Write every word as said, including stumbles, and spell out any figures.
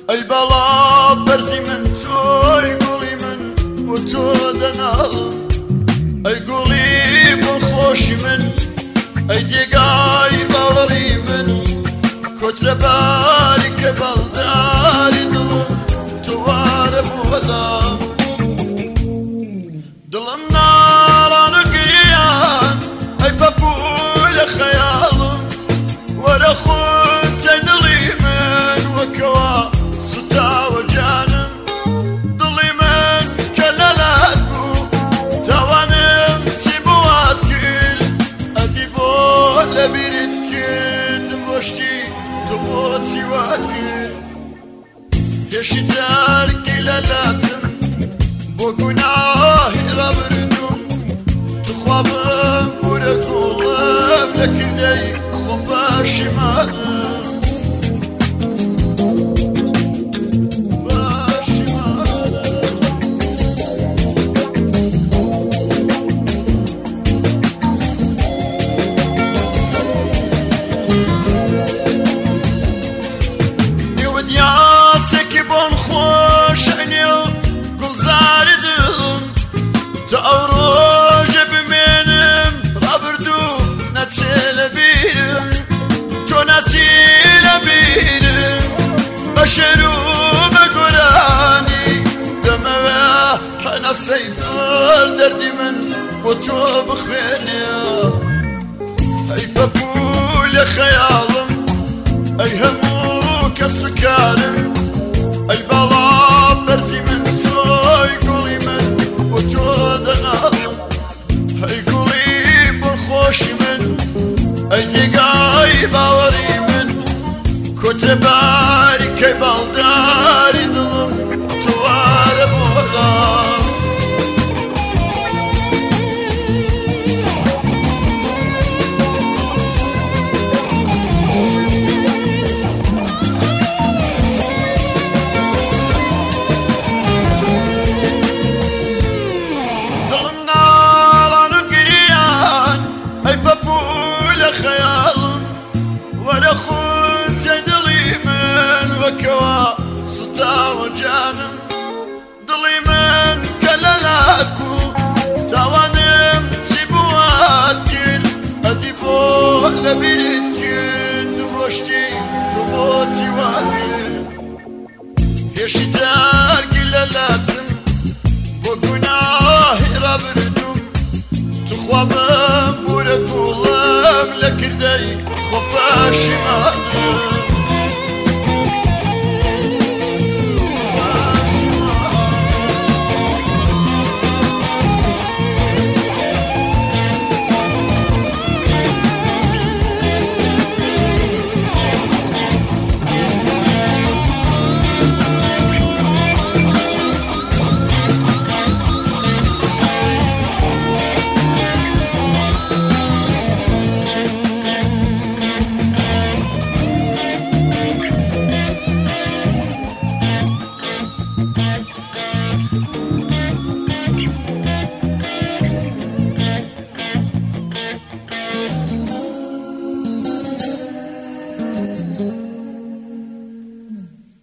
ئەی بەڵام بەرزی من تۆی گوڵی من بۆ تۆ دەناڵم ئەی گوڵی بۆ خۆشی من ئەی جێگای باوەڕی من کۆترە باری کە بەڵداری دڵم تووارە بۆ بەڵام دڵم ناڵان و گریان ئەی بەبوو لە خەیاڵم وەرە خونچەی دڵی من وەکەوە سوتاوە جانم دڵی من کە لەلات بوو تاوانم چی بۆات کرد ئەدی بۆ لە بیرت کردم ڕۆشتی تۆ بۆچی وات کرد هێشی تارکی لەلاتم بۆ گوناهی ڕابردوم توخوابم بورە کوڵم نەکردەی خۆم پەشیمانم یاسێکی بۆم خۆشە نێو گوڵزاری دڵم تا ئەو ڕۆژە بمێنم ڕابردوو نەچێ لە بیرم تۆ نەچی لە بیرم بە شێر و بە گۆرانی دەمەوێ هەناسەی دڵ دەردی من بۆ تۆ بخوێنێ ئەی بەبوو لە خەیاڵم ئەی هەموو کەس و کارم ئەی بەڵام بەرزی من تۆی گوڵی من بۆ تۆ دەناڵم ئەی گوڵی بۆ خۆشی من ئەی جێگای باوەڕی من کۆترە باری کەی باڵداری دڵم تووارە بۆ بەڵام وەکەوە سوتاوە جانم دڵی من کە لەلات بوو تاوانم چی بوات کرد ئەدی بۆ لە بیرت کرد ڕۆشتی تۆ بۆچی وات کرد هێشی تارکی لەلاتم بۆ گوناهی ڕابردوم توخوابم بورە گوڵم لە کردەی خۆ پەشیمانم